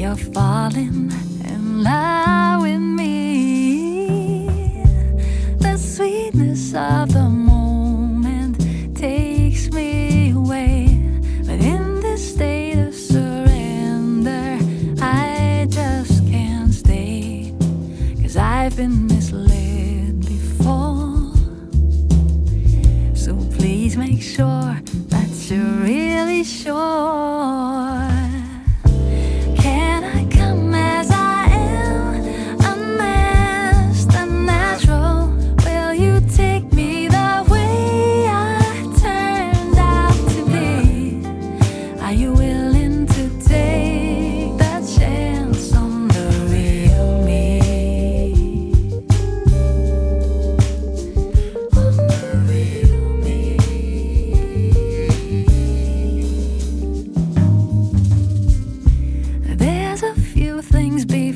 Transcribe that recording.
you're falling in love with me. The sweetness of the moment takes me away, but in this state of surrender I just can't stay, 'cause I've been misled before. So please make sure that you're really sure. Can I come as I am, unmasked and natural? Will you take me the way I turned out to be? Are you willing to take that chance on the real me? On the real me. There's a few things